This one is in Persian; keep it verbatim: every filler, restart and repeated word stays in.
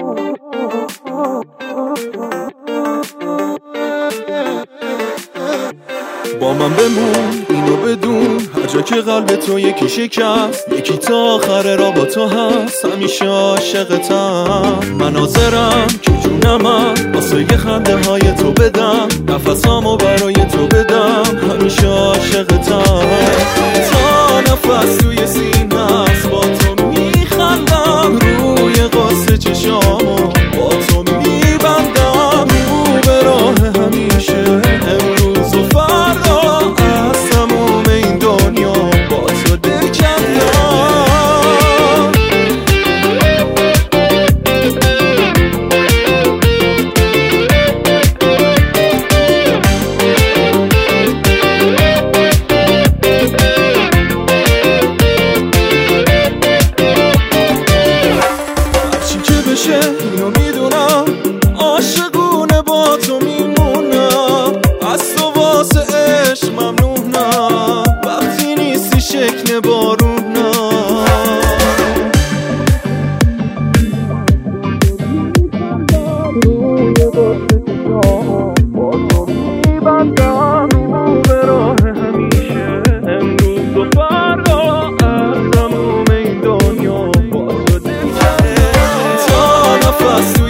با من بمون اینو بدون، هر جا که قلب تو یکی شکست، یکی تا آخر را با تو هست. همیشه عاشقتم، من حاضرم که جونمم واسه یه خنده های تو بدم، نفسامو برای تو بدم. همیشه عاشقتم، تا نفس توی سینه است با تو میخندم، روی قاس چشامو با تو میبندم، رو به راه همیشه امروز و فردا، از تموم این دنیا با تو دل کندم. هرچی که بشه اینو میدونم، عاشقونه با تو میمونم، از تو واسه عشق ممنونم، وقتی نیستی شکل بارونم. روی قاس چشامو با تو میبندم، رو به راه همیشه امروز و فردا، از تموم این دنیا با تو دل کندم. تا نفس